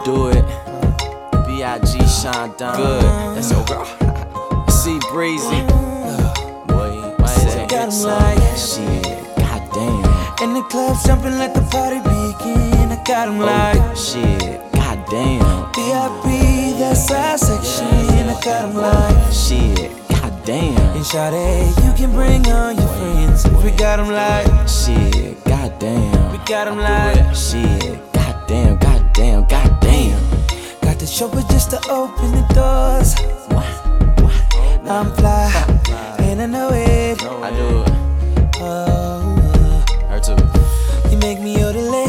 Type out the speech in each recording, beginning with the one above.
do it. B.I.G. Sean Don. Good. That's your girl. C Breezy. Boy, why is that got good 'em song? like Shit, goddamn. In the club jumping, let the party begin. I got 'em like Shit, goddamn. VIP, that's our section. I got 'em like Shit, goddamn. and shawty, you can bring on your friends. We got 'em like Shit, goddamn. we got 'em like Shit, goddamn, goddamn, goddamn. got the chauffeur just to open the doors. I'm fly, and I know it. I do it. Her too. You make me odorless,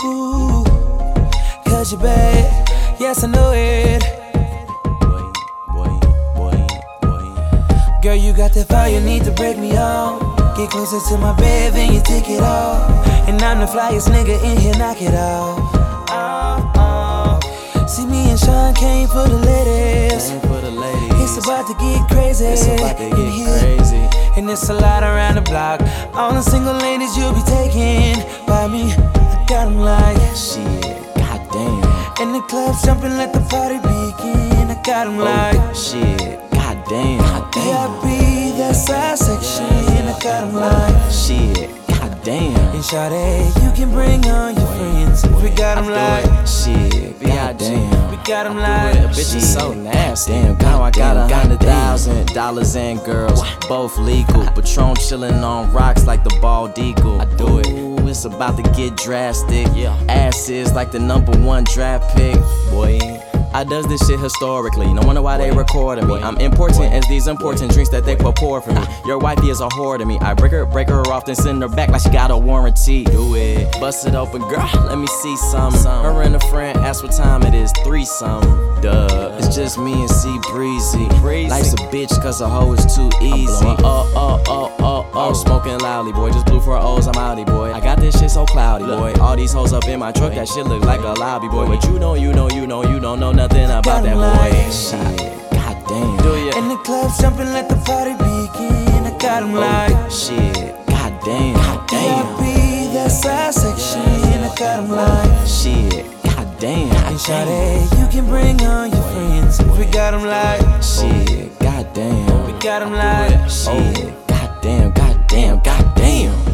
cause you're bad. Yes, I know it. Girl, you got that fire, need to break me off. Get closer to my bed, then you take it off. And I'm the flyest nigga in here, knock it off. See, me and Sean came for the ladies. It's about to get crazy. in here. And it's a lot around the block. All the single ladies you'll be taking by me. I got 'em like Shit, goddamn. in the clubs jumping, let the party begin. I got 'em like Shit, goddamn. VIP, that's our section. I got 'em like Shit, goddamn. and shawty, you can bring on your friends. We got 'em like Shit, goddamn. we got 'em A like bitch is so nasty. Now I got $100,000 and girls, both legal. Patron chillin' on rocks like the bald eagle. I do it. Ooh, it's about to get drastic. Ass is like the #1 draft pick. Boy, I does this shit historically. No wonder why they recording me. I'm important as these important drinks that they pour for me. Your wifey is a whore to me. I break her off, then send her back like she got a warranty. Do it. Bust it open, girl. Let me see some. Her and a friend ask what time it is. 3-some. Duh. It's just me and C Breezy. Life's a bitch cause a hoe is too easy. Oh, smoking loudly, boy. Just blew for O's, I'm outie, boy. I got this shit so cloudy, boy. All these hoes up in my truck, that shit look like a lobby, boy. But you don't know nothing about that boy. Shit, goddamn. Do ya? in the clubs jumping, let the party begin. I got 'em like Shit, goddamn. VIP, that's our section. I got 'em like Shit, goddamn. and shawty, you can bring on your friends. We got 'em like Shit, goddamn. we got 'em like Shit, goddamn, goddamn, goddamn.